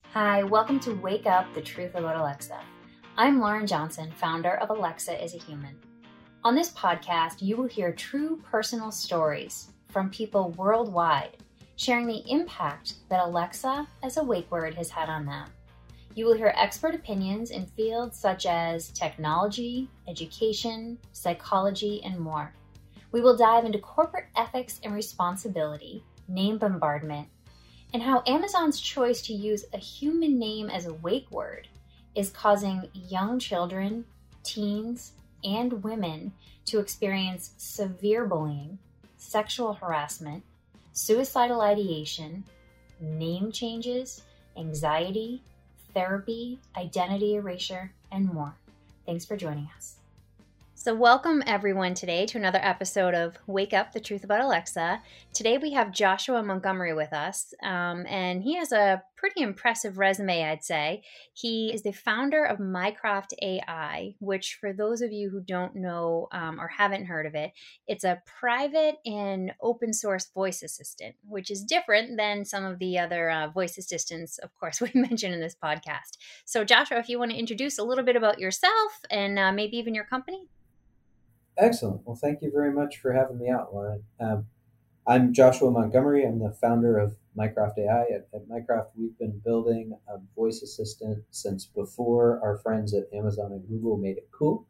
Hi, welcome to Wake Up, the Truth About Alexa. I'm Lauren Johnson, founder of Alexa is a Human. On this podcast, you will hear true personal stories from people worldwide, sharing the impact that Alexa as a wake word has had on them. You will hear expert opinions in fields such as technology, education, psychology, and more. We will dive into corporate ethics and responsibility, name bombardment, and how Amazon's choice to use a human name as a wake word is causing young children, teens, and women to experience severe bullying, sexual harassment, suicidal ideation, name changes, anxiety, therapy, identity erasure, and more. Thanks for joining us. So welcome everyone today to another episode of Wake Up, the Truth About Alexa. Today we have Joshua Montgomery with us, and he has a pretty impressive resume, I'd say. He is the founder of Mycroft AI, which for those of you who don't know or haven't heard of it, it's a private and open source voice assistant, which is different than some of the other voice assistants, of course, we mentioned in this podcast. So Joshua, if you want to introduce a little bit about yourself and maybe even your company. Excellent. Well, thank you very much for having me out, Lauren. I'm Joshua Montgomery. I'm the founder of Mycroft AI. At Mycroft, we've been building a voice assistant since before our friends at Amazon and Google made it cool.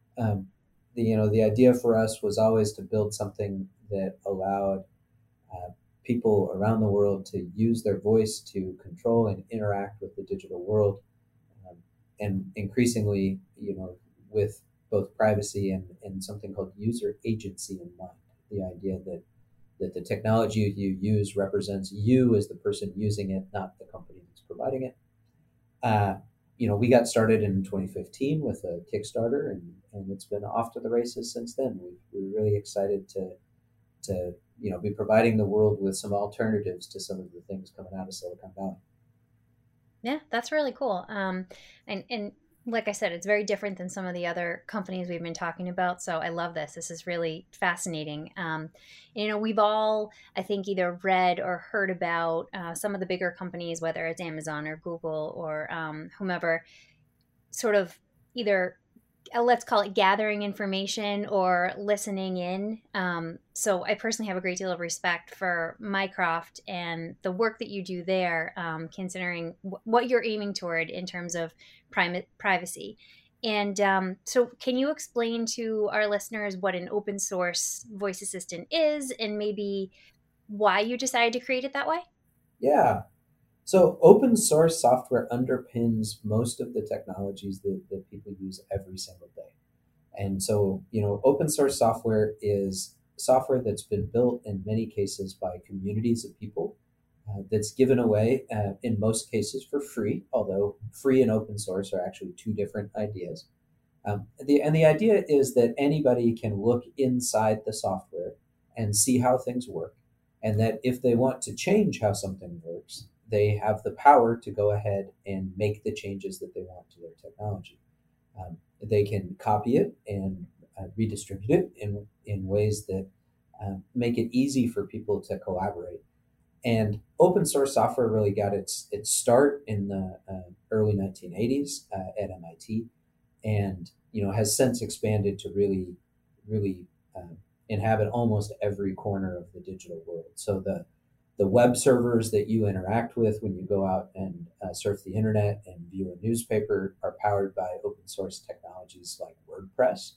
The idea for us was always to build something that allowed people around the world to use their voice to control and interact with the digital world, and increasingly, with both privacy and something called user agency in mind. The idea that the technology you use represents you as the person using it, not the company that's providing it. We got started in 2015 with a Kickstarter, and it's been off to the races since then. We're really excited to be providing the world with some alternatives to some of the things coming out of Silicon Valley. Yeah, that's really cool. And like I said, it's very different than some of the other companies we've been talking about. So I love this. This is really fascinating. We've all, I think, either read or heard about some of the bigger companies, whether it's Amazon or Google or whomever, sort of either let's call it gathering information or listening in. So I personally have a great deal of respect for Mycroft and the work that you do there, considering what you're aiming toward in terms of privacy. And so can you explain to our listeners what an open source voice assistant is and maybe why you decided to create it that way? Yeah. So open source software underpins most of the technologies that people use every single day. And so, open source software is software that's been built in many cases by communities of people, that's given away in most cases for free, although free and open source are actually two different ideas. The idea is that anybody can look inside the software and see how things work, and that if they want to change how something works, they have the power to go ahead and make the changes that they want to their technology. They can copy it and redistribute it in ways that make it easy for people to collaborate. And open source software really got its start in the early 1980s at MIT, and has since expanded to really inhabit almost every corner of the digital world. So the web servers that you interact with when you go out and surf the internet and view a newspaper are powered by open source technologies like WordPress.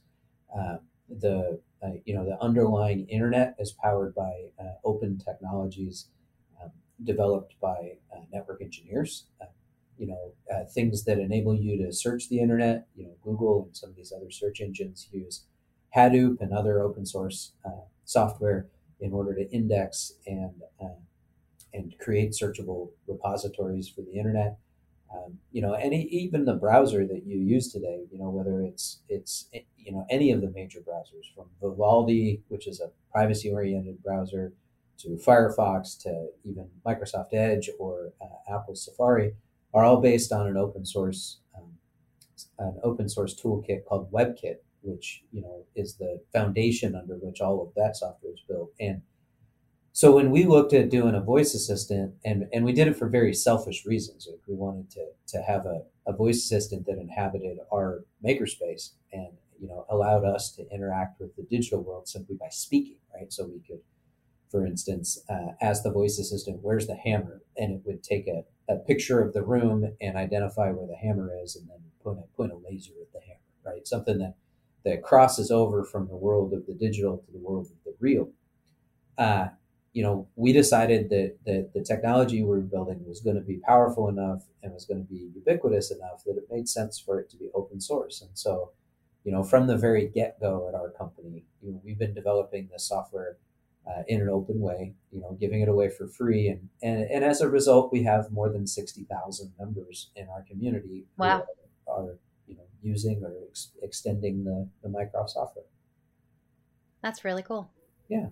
The underlying internet is powered by open technologies developed by network engineers. Things that enable you to search the internet. Google and some of these other search engines use Hadoop and other open source software in order to index and create searchable repositories for the internet. And even the browser that you use today, whether it's any of the major browsers, from Vivaldi, which is a privacy-oriented browser, to Firefox, to even Microsoft Edge or Apple Safari, are all based on an open source toolkit called WebKit, which is the foundation under which all of that software is built. And So when we looked at doing a voice assistant, and we did it for very selfish reasons, like we wanted to have a voice assistant that inhabited our makerspace and allowed us to interact with the digital world simply by speaking, right? So we could, for instance, ask the voice assistant, "Where's the hammer?" and it would take a picture of the room and identify where the hammer is, and then point a laser at the hammer, right? Something that crosses over from the world of the digital to the world of the real. uh, we decided that the technology we were building was going to be powerful enough and was going to be ubiquitous enough that it made sense for it to be open source. And so, from the very get-go at our company, we've been developing this software in an open way, giving it away for free. And as a result, we have more than 60,000 members in our community Wow. who are using or extending the Mycroft software. That's really cool. Yeah.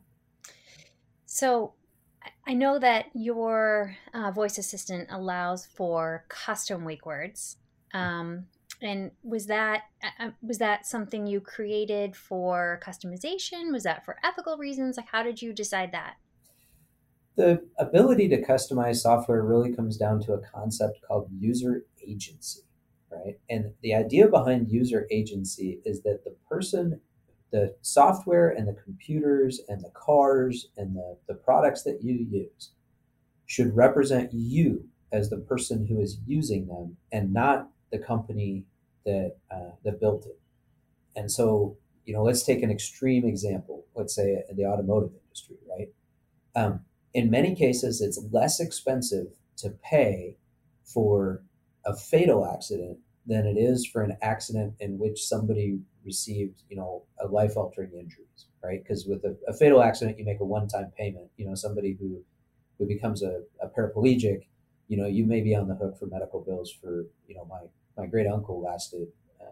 So I know that your voice assistant allows for custom wake words. And was that something you created for customization? Was that for ethical reasons? Like, how did you decide that? The ability to customize software really comes down to a concept called user agency, right? And the idea behind user agency is that the software and the computers and the cars and the products that you use should represent you as the person who is using them and not the company that built it. And so, let's take an extreme example. Let's say in the automotive industry, right? In many cases, it's less expensive to pay for a fatal accident than it is for an accident in which somebody received, a life-altering injuries, right? Because with a fatal accident, you make a one-time payment. Somebody who becomes a paraplegic, you may be on the hook for medical bills for, my great uncle lasted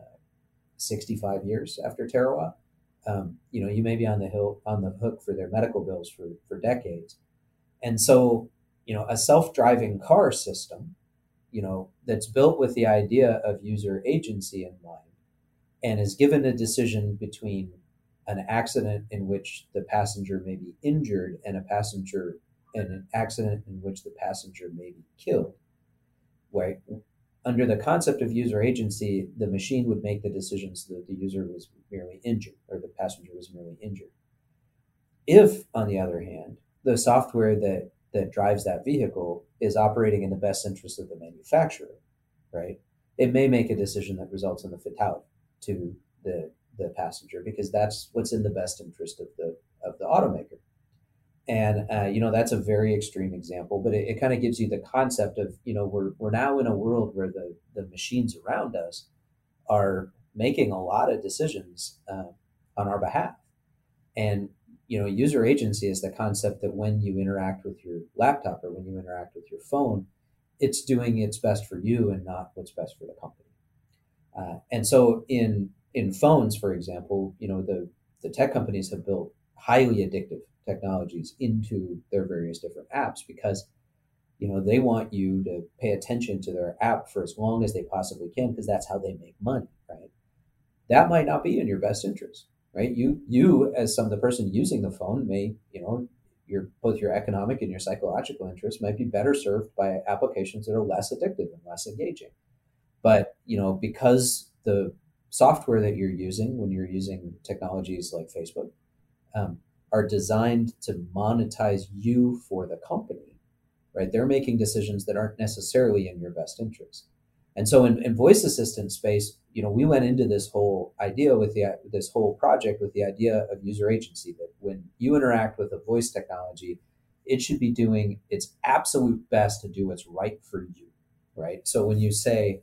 65 years after Tarawa. You may be on the hook for their medical bills for decades. And so, a self-driving car system, that's built with the idea of user agency in mind and is given a decision between an accident in which the passenger may be injured and an accident in which the passenger may be killed, right? Under the concept of user agency, the machine would make the decision so that the user was merely injured or the passenger was merely injured. If, on the other hand, the software that drives that vehicle is operating in the best interest of the manufacturer, right? It may make a decision that results in the fatality to the passenger because that's what's in the best interest of the automaker. And that's a very extreme example, but it kind of gives you the concept of we're now in a world where the machines around us are making a lot of decisions on our behalf. And user agency is the concept that when you interact with your laptop or when you interact with your phone, it's doing its best for you and not what's best for the company. And so in phones, for example, the tech companies have built highly addictive technologies into their various different apps because they want you to pay attention to their app for as long as they possibly can because that's how they make money, right? That might not be in your best interest, right? You as the person using the phone may, both your economic and your psychological interests might be better served by applications that are less addictive and less engaging. But because the software that you're using when you're using technologies like Facebook are designed to monetize you for the company, right? They're making decisions that aren't necessarily in your best interest. And so in voice assistant space, we went into this whole idea with this whole project with the idea of user agency, that when you interact with a voice technology, it should be doing its absolute best to do what's right for you, right? So when you say,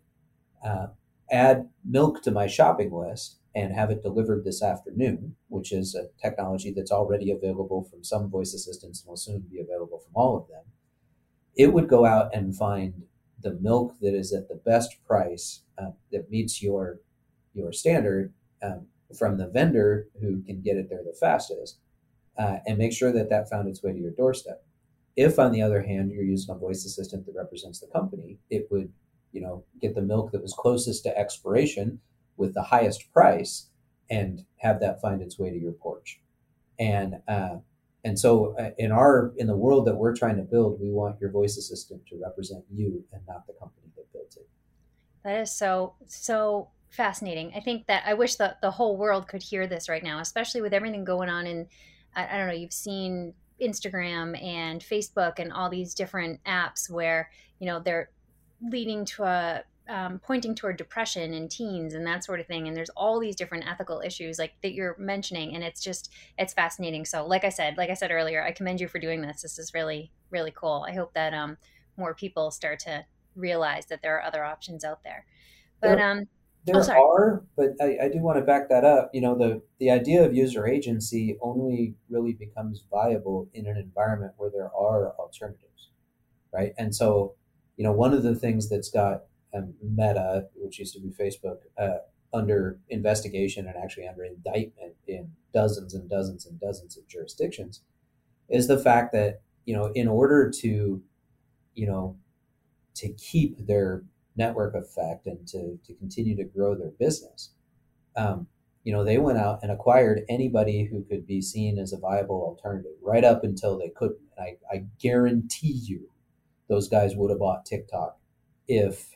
add milk to my shopping list and have it delivered this afternoon, which is a technology that's already available from some voice assistants and will soon be available from all of them, it would go out and find the milk that is at the best price that meets your standard from the vendor who can get it there the fastest and make sure that found its way to your doorstep. If, on the other hand, you're using a voice assistant that represents the company, it would get the milk that was closest to expiration with the highest price and have that find its way to your porch. And And so in the world that we're trying to build, we want your voice assistant to represent you and not the company that built it. That is so fascinating. I think that I wish that the whole world could hear this right now, especially with everything going on in, I don't know, you've seen Instagram and Facebook and all these different apps where, they're leading to pointing toward depression in teens and that sort of thing. And there's all these different ethical issues like that you're mentioning. And it's fascinating. So like I said earlier, I commend you for doing this. This is really, really cool. I hope that more people start to realize that there are other options out there. But There, oh, there sorry. are, but I do want to back that up. The idea of user agency only really becomes viable in an environment where there are alternatives, right? And so, one of the things that's got Meta, which used to be Facebook, under investigation and actually under indictment in dozens and dozens and dozens of jurisdictions, is the fact that in order you know to keep their network effect and to continue to grow their business, they went out and acquired anybody who could be seen as a viable alternative right up until they couldn't. And I guarantee you those guys would have bought TikTok if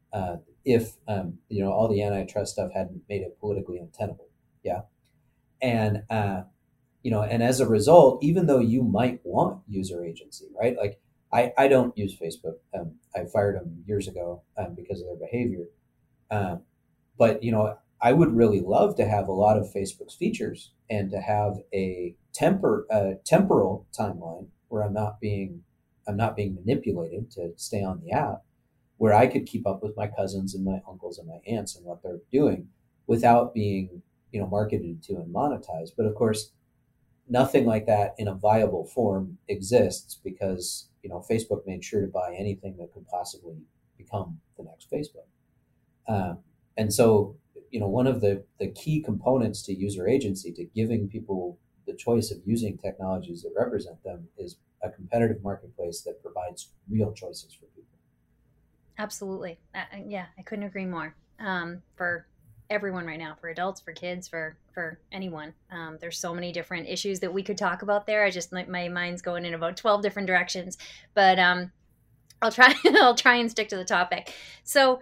all the antitrust stuff hadn't made it politically untenable. Yeah. And and as a result, even though you might want user agency, right? Like I don't use Facebook. I fired them years ago because of their behavior. But I would really love to have a lot of Facebook's features and to have a temporal timeline where I'm not being manipulated to stay on the app, where I could keep up with my cousins and my uncles and my aunts and what they're doing without being marketed to and monetized. But of course, nothing like that in a viable form exists because Facebook made sure to buy anything that could possibly become the next Facebook. And so one of the key components to user agency, to giving people the choice of using technologies that represent them, is a competitive marketplace that provides real choices for people. Absolutely. Yeah, I couldn't agree more. For everyone right now, for adults, for kids, for anyone. There's so many different issues that we could talk about there. I just my mind's going in about 12 different directions, but I'll try I'll try and stick to the topic. So,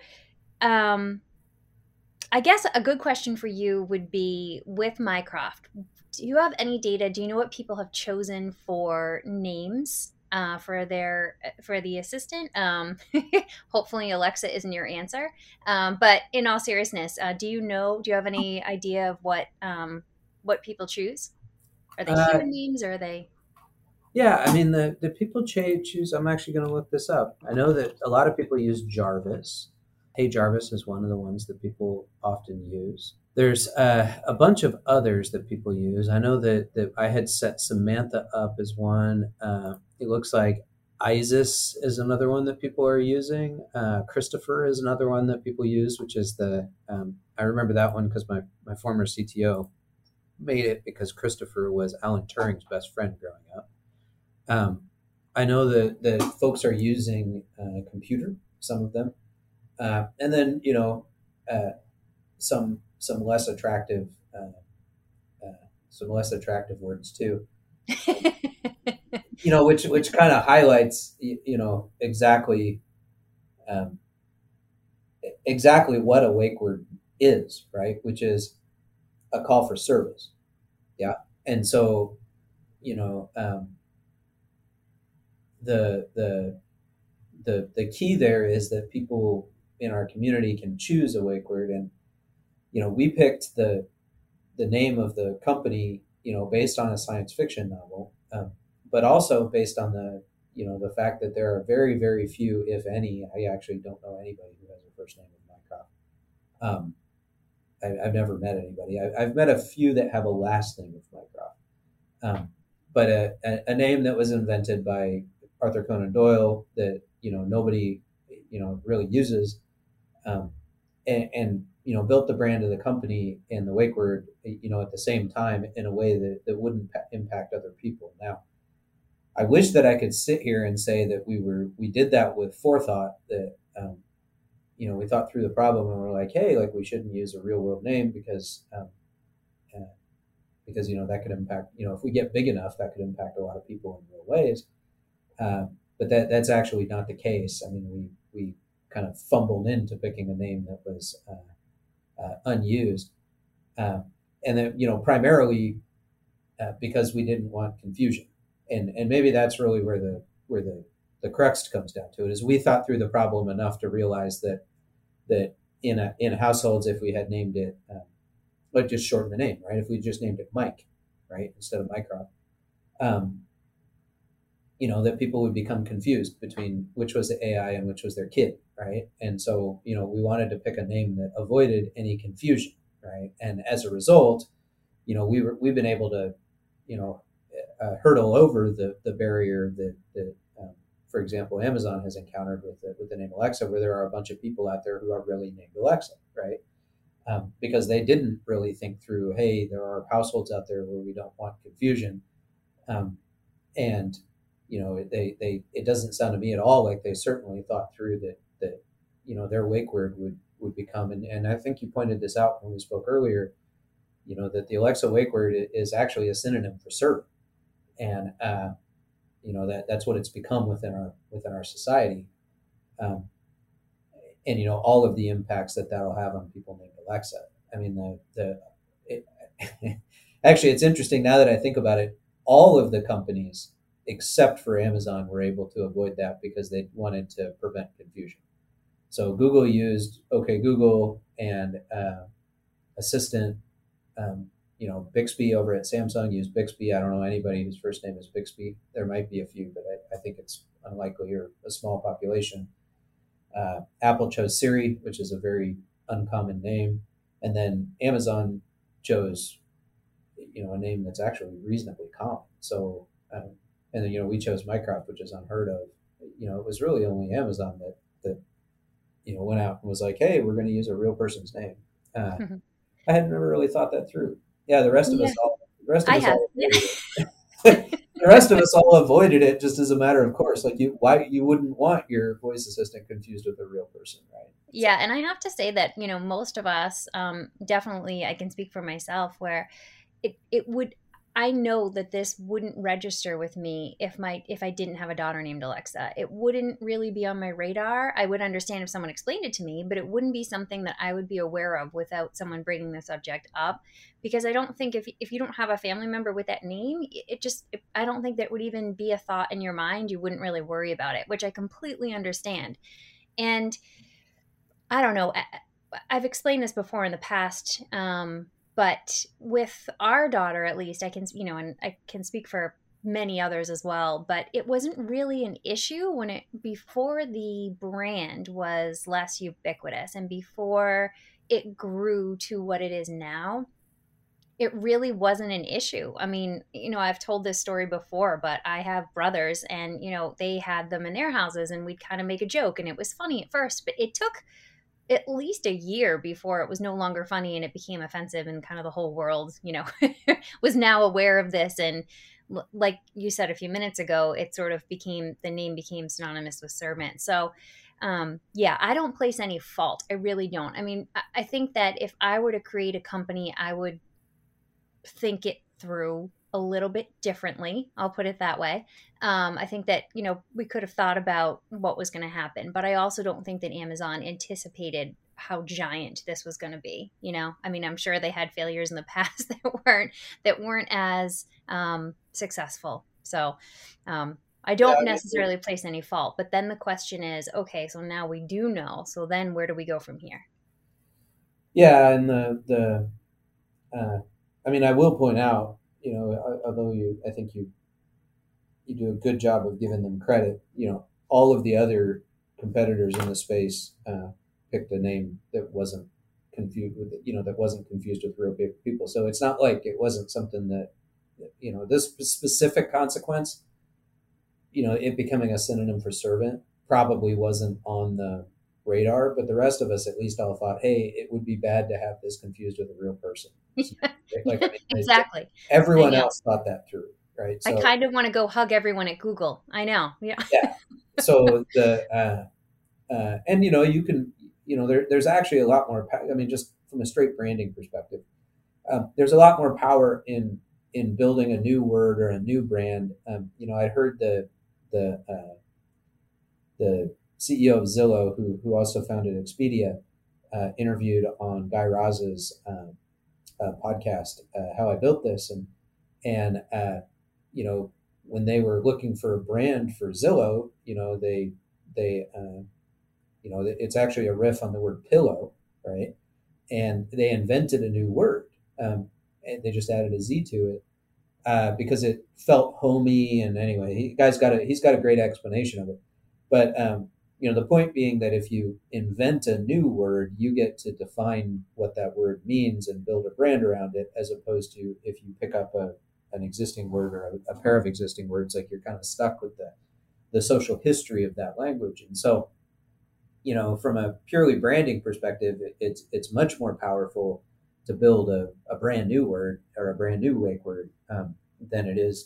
I guess a good question for you would be with Mycroft. Do you have any data? Do you know what people have chosen for names for the assistant? Hopefully, Alexa isn't your answer. But in all seriousness, do you have any idea of what people choose? Are they Uh, human names or are they? yeah, I mean the people choose. I'm actually going to look this up. I know that a lot of people use Jarvis. Hey Jarvis is one of the ones that people often use. There's a bunch of others that people use. I know that I had set Samantha up as one. It looks like Isis is another one that people are using. Christopher is another one that people use, which is I remember that one because my former CTO made it because Christopher was Alan Turing's best friend growing up. I know that folks are using computer, some of them, and then uh, some less attractive words too. Which kind of highlights exactly um, exactly what a wake word is, right? Which is a call for service. Yeah, and so you know the key there is that people in our community can choose a wake word, and we picked the name of the company based on a science fiction novel, but also based on the fact that there are very very few, if any. I actually don't know anybody who has a first name in Minecraft. I've never met anybody. I've met a few that have a last name of Mycroft. But a name that was invented by Arthur Conan Doyle that nobody really uses, um, and built the brand of the company and the wake word at the same time in a way that wouldn't impact other people. Now, I wish that I could sit here and say that we did that with forethought, that we thought through the problem and we're like, hey, like we shouldn't use a real world name because because that could impact, if we get big enough, that could impact a lot of people in real ways. But that's actually not the case. I mean, we kind of fumbled into picking a name that was unused, and then primarily because we didn't want confusion, and maybe that's really where the crux comes down to it. Is we thought through the problem enough to realize that in households, if we had named it, like just shorten the name, right? If we just named it Mike, right, instead of Mycroft, that people would become confused between which was the AI and which was their kid, right? And so, we wanted to pick a name that avoided any confusion, right? And as a result, we've been able to, hurdle over the barrier that for example, Amazon has encountered with the name Alexa, where there are a bunch of people out there who are really named Alexa, right? Because they didn't really think through, hey, there are households out there where we don't want confusion, and it doesn't sound to me at all like they certainly thought through that their wake word would become, and I think you pointed this out when we spoke earlier, that the Alexa wake word is actually a synonym for servant, and that's what it's become within our society, and all of the impacts that'll have on people named Alexa. I mean, actually, it's interesting now that I think about it. All of the companies except for Amazon were able to avoid that because they wanted to prevent confusion. So Google used OK Google, and Assistant. Bixby over at Samsung used Bixby. I don't know anybody whose first name is Bixby. There might be a few, but I think it's unlikely, or a small population. Apple chose Siri, which is a very uncommon name, and then Amazon chose, a name that's actually reasonably common. So, and then we chose Mycroft, which is unheard of. It was really only Amazon that went out and was like, hey, we're going to use a real person's name. I had never really thought that through. Yeah, the rest of us all the rest of us all avoided it just as a matter of course. Like you wouldn't want your voice assistant confused with a real person, right? Yeah, and I have to say that most of us, definitely, I can speak for myself, where it would. I know that this wouldn't register with me if I didn't have a daughter named Alexa. It wouldn't really be on my radar. I would understand if someone explained it to me, but it wouldn't be something that I would be aware of without someone bringing the subject up. Because I don't think if you don't have a family member with that name, I don't think that would even be a thought in your mind. You wouldn't really worry about it, which I completely understand. And I don't know. I've explained this before in the past. But with our daughter, at least, I can, and I can speak for many others as well, but it wasn't really an issue before the brand was less ubiquitous and before it grew to what it is now. It really wasn't an issue. I mean, I've told this story before, but I have brothers, and, they had them in their houses, and we'd kind of make a joke, and it was funny at first, but it took at least a year before it was no longer funny and it became offensive, and kind of the whole world, was now aware of this. And like you said a few minutes ago, it sort of the name became synonymous with servant. So, yeah, I don't place any fault. I really don't. I mean, I think that if I were to create a company, I would think it through a little bit differently. I'll put it that way. I think that, we could have thought about what was going to happen, but I also don't think that Amazon anticipated how giant this was going to be. I mean, I'm sure they had failures in the past that weren't as successful. So I don't necessarily place any fault, but then the question is, okay, so now we do know. So then where do we go from here? Yeah. And I mean, I will point out, although I think you do a good job of giving them credit, all of the other competitors in the space picked a name that wasn't confused with, that wasn't confused with real people. So it's not like it wasn't something that, this specific consequence, it becoming a synonym for servant probably wasn't on the radar, but the rest of us at least all thought, hey, it would be bad to have this confused with a real person. Like, I mean, exactly. Everyone else thought that through, right? So, I kind of want to go hug everyone at Google. I know. Yeah. Yeah. So and you can, there's actually a lot more. I mean, just from a straight branding perspective, there's a lot more power in in building a new word or a new brand, I heard the the CEO of Zillow, who also founded Expedia, interviewed on Guy Raz's podcast, How I Built This, and when they were looking for a brand for Zillow, they it's actually a riff on the word pillow, right? And they invented a new word. And they just added a Z to it because it felt homey. And anyway, he's got a great explanation of it. But the point being that if you invent a new word, you get to define what that word means and build a brand around it, as opposed to if you pick up an existing word or a pair of existing words, like you're kind of stuck with the social history of that language. And so, from a purely branding perspective, it's much more powerful to build a brand new word or a brand new wake word than it is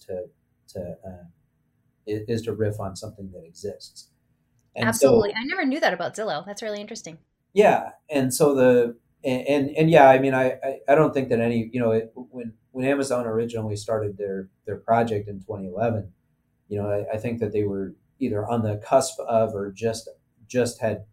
to riff on something that exists. And absolutely, so, I never knew that about Zillow. That's really interesting. Yeah, and so yeah, I mean, I don't think that any when Amazon originally started their project in 2011, I think that they were either on the cusp of or just had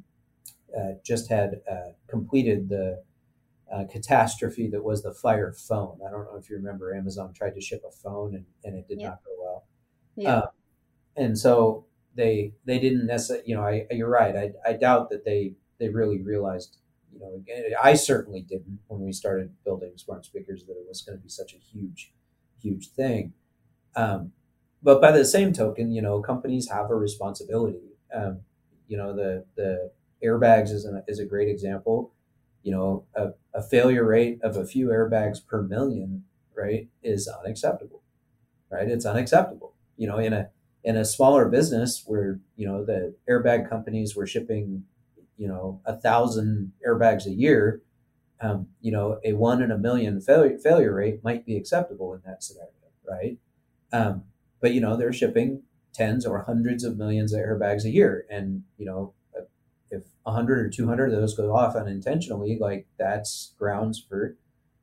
completed the catastrophe that was the Fire phone. I don't know if you remember, Amazon tried to ship a phone and it did not go well. Yeah. And so they didn't necessarily, you're right. I doubt that they really realized, I certainly didn't when we started building smart speakers, that it was going to be such a huge thing. But by the same token, companies have a responsibility. The airbags is a great example. A failure rate of a few airbags per million, right, is unacceptable, right? It's unacceptable. In a smaller business where, the airbag companies were shipping, 1,000 airbags a year, a 1 in a million failure rate might be acceptable in that scenario, right? But, they're shipping tens or hundreds of millions of airbags a year. And, if 100 or 200 of those go off unintentionally, like that's grounds for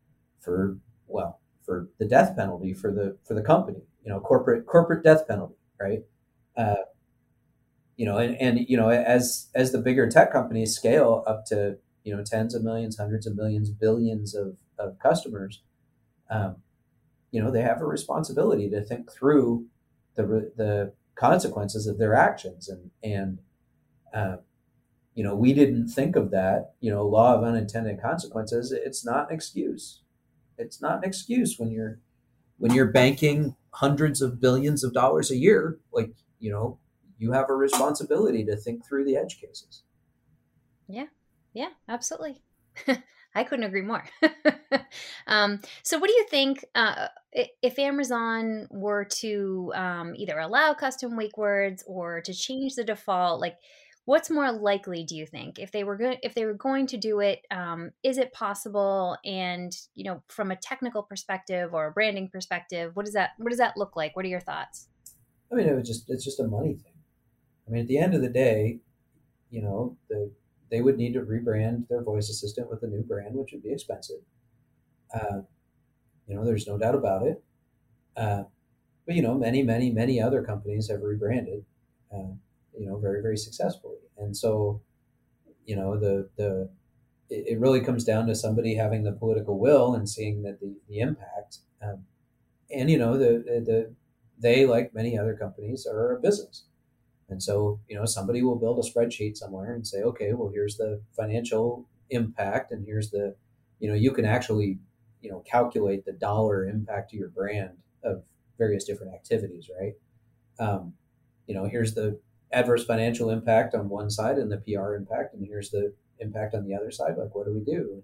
the death penalty for the company, corporate death penalty, right? And as the bigger tech companies scale up to, tens of millions, hundreds of millions, billions of customers, they have a responsibility to think through the consequences of their actions. And we didn't think of that, law of unintended consequences. It's not an excuse. It's not an excuse when you're banking hundreds of billions of dollars a year. Like, you have a responsibility to think through the edge cases. Yeah, absolutely. I couldn't agree more. So what do you think, if Amazon were to either allow custom wake words or to change the default, like what's more likely, do you think? If they were going to do it, is it possible? And, from a technical perspective or a branding perspective, what does that look like? What are your thoughts? I mean, it's just a money thing. I mean, at the end of the day, they would need to rebrand their voice assistant with a new brand, which would be expensive. There's no doubt about it. But many other companies have rebranded, very, very successfully. And so, it really comes down to somebody having the political will and seeing that the impact. They, like many other companies, are a business. And so, somebody will build a spreadsheet somewhere and say, okay, well, here's the financial impact, and here's the, you can actually, calculate the dollar impact to your brand of various different activities, right? Here's the adverse financial impact on one side and the PR impact, and here's the impact on the other side. Like, what do we do?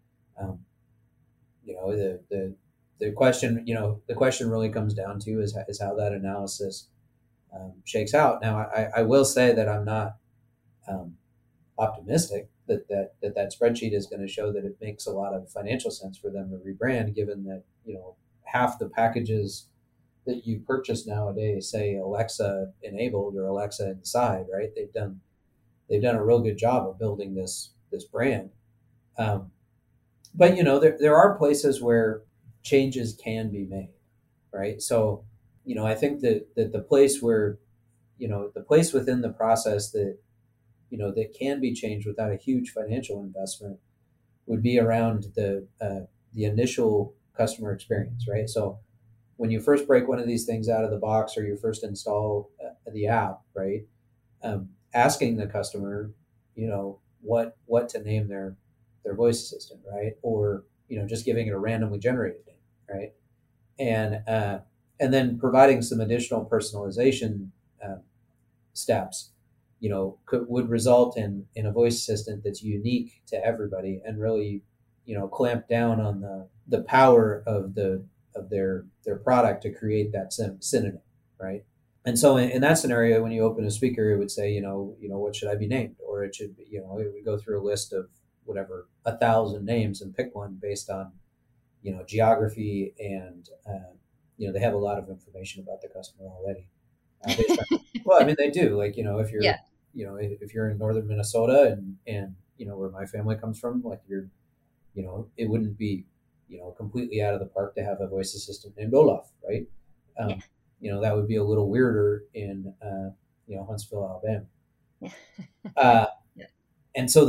The question really comes down to is how that analysis shakes out. Now, I will say that I'm not optimistic that spreadsheet is going to show that it makes a lot of financial sense for them to rebrand, given that half the packages that you purchase nowadays say Alexa enabled or Alexa inside, right? They've done a real good job of building this brand. But there are places where changes can be made, right? So, I think that the place where, the place within the process that, that can be changed without a huge financial investment would be around the initial customer experience, right? So when you first break one of these things out of the box or you first install the app, right? Asking the customer, what to name their voice assistant, right? Or just giving it a randomly generated name, right? And then providing some additional personalization uh, steps, would result in a voice assistant that's unique to everybody and really, clamp down on the power of their product to create that synonym, right? And so in that scenario, when you open a speaker, it would say, what should I be named? Or it should be, it would go through a list of whatever, 1,000 names and pick one based on, geography and, they have a lot of information about the customer already. Based on, well, I mean, they do. Like, if you're, Yeah. if you're in northern Minnesota and where my family comes from, like it wouldn't be, completely out of the park to have a voice assistant named Olaf, right? Yeah. Um, that would be a little weirder in, Huntsville, Alabama. Yeah. Uh, Yeah. and so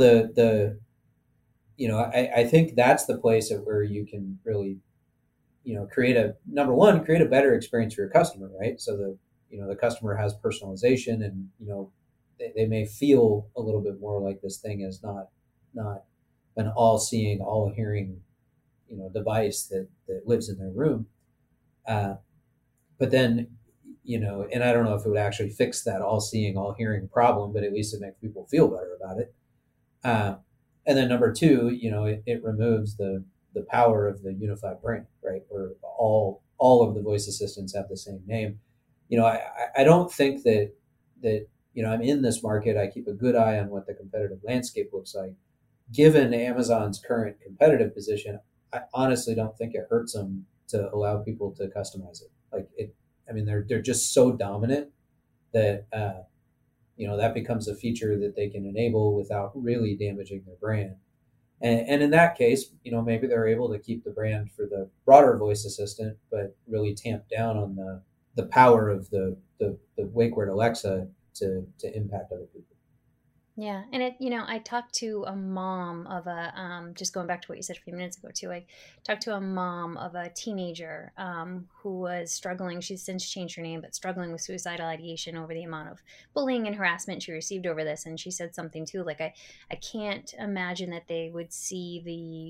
I think that's the place where you can really, create create a better experience for your customer, right? So the customer has personalization and, they may feel a little bit more like this thing is not an all seeing, all hearing, device that lives in their room. But then, and I don't know if it would actually fix that all seeing, all hearing problem, but at least it makes people feel better about it. And then number two, it removes the power of the unified brand, right? Where all of the voice assistants have the same name. I don't think that I'm in this market. I keep a good eye on what the competitive landscape looks like. Given Amazon's current competitive position, I honestly don't think it hurts them to allow people to customize it. Like it, I mean, they're just so dominant that that becomes a feature that they can enable without really damaging their brand. And in that case, maybe they're able to keep the brand for the broader voice assistant, but really tamp down on the power of the wake word Alexa to impact other people. Yeah, and I talked to a mom of just going back to what you said a few minutes ago too. I talked to a mom of a teenager who was struggling. She's since changed her name, but struggling with suicidal ideation over the amount of bullying and harassment she received over this. And she said something too, like I can't imagine that they would see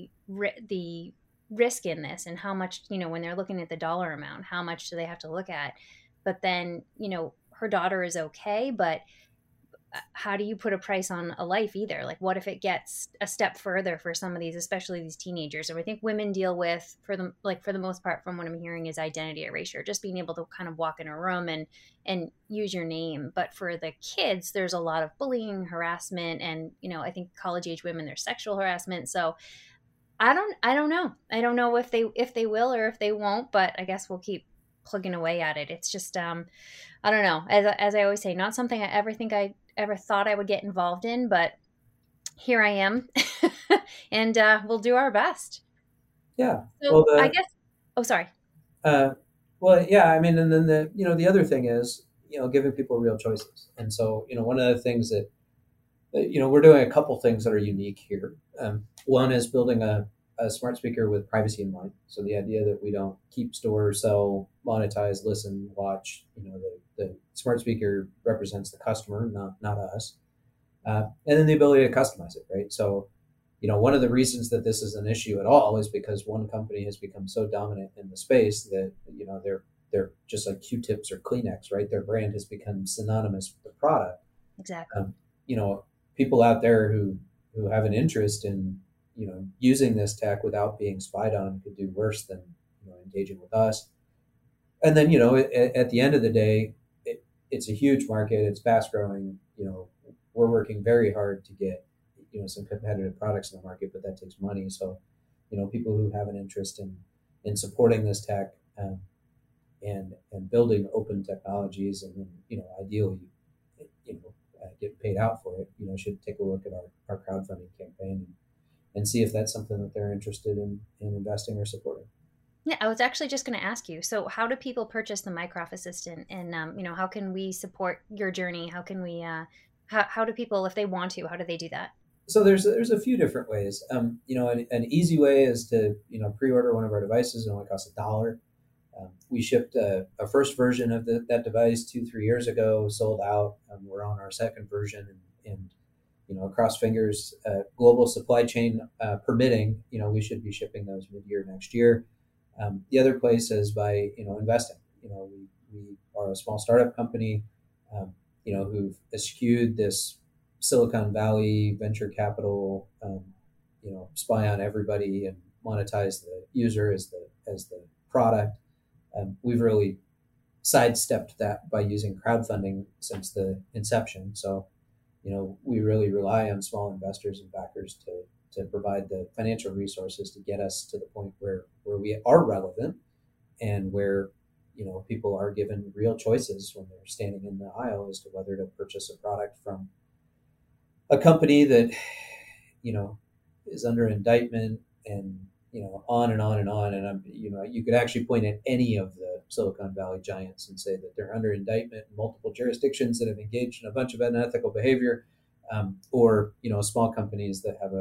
the risk in this and how much when they're looking at the dollar amount, how much do they have to look at? But then her daughter is okay, but how do you put a price on a life either? Like, what if it gets a step further for some of these, especially these teenagers? And I think women deal with, for the most part, from what I'm hearing, is identity erasure, just being able to kind of walk in a room and use your name. But for the kids, there's a lot of bullying, harassment, and I think college age women, there's sexual harassment. So I don't know. I don't know if they will or if they won't. But I guess we'll keep plugging away at it. It's just I don't know. As I always say, not something I ever thought I would get involved in, but here I am, and we'll do our best. Yeah. So I guess. Oh, sorry. Well, yeah. I mean, and then the other thing is giving people real choices. And so one of the things that we're doing a couple things that are unique here. One is building a smart speaker with privacy in mind. So the idea that we don't keep, store, sell, monetize, listen, watch. The smart speaker represents the customer, not us. And then the ability to customize it, right? So, one of the reasons that this is an issue at all is because one company has become so dominant in the space that they're just like Q-tips or Kleenex, right? Their brand has become synonymous with the product. Exactly. People out there who have an interest in using this tech without being spied on could do worse than engaging with us. And then at the end of the day, it's a huge market. It's fast growing. We're working very hard to get some competitive products in the market, but that takes money. So people who have an interest in supporting this tech and building open technologies, and then ideally get paid out for it, should take a look at our crowdfunding campaign and see if that's something that they're interested in investing or supporting. Yeah, I was actually just going to ask you. So, how do people purchase the Mycroft Assistant, and how can we support your journey? How can we? How do people, if they want to, how do they do that? So there's a few different ways. An easy way is to pre-order one of our devices. It only costs $1. We shipped a first version of that device 2-3 years ago, sold out. We're on our second version, and cross fingers, global supply chain permitting, we should be shipping those mid-year next year. The other place is by investing. We are a small startup company, who've eschewed this Silicon Valley venture capital, spy on everybody and monetize the user as the product. We've really sidestepped that by using crowdfunding since the inception. So, we really rely on small investors and backers to provide the financial resources to get us to the point where we are relevant and where people are given real choices when they're standing in the aisle as to whether to purchase a product from a company that is under indictment, and on and on and on. And you could actually point at any of the Silicon Valley giants and say that they're under indictment in multiple jurisdictions that have engaged in a bunch of unethical behavior, or small companies that have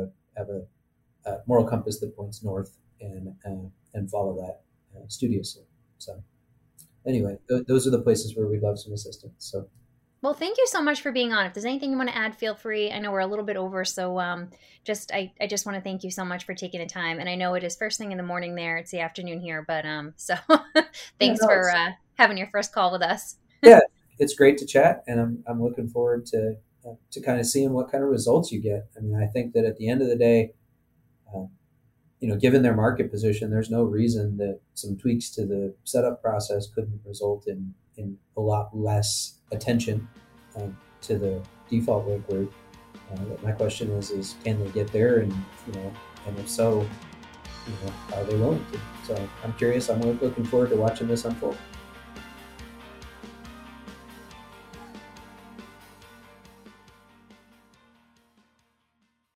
a moral compass that points north and follow that studiously. So anyway, those are the places where we'd love some assistance. So. Well, thank you so much for being on. If there's anything you want to add, feel free. I know we're a little bit over, so I just want to thank you so much for taking the time. And I know it is first thing in the morning there; it's the afternoon here, but so thanks for having your first call with us. Yeah, it's great to chat, and I'm looking forward to kind of seeing what kind of results you get. I mean, I think that at the end of the day, given their market position, there's no reason that some tweaks to the setup process couldn't result in a lot less attention to the default wake word. My question is can they get there, and and if so, are they willing to? So I'm curious. I'm looking forward to watching this unfold.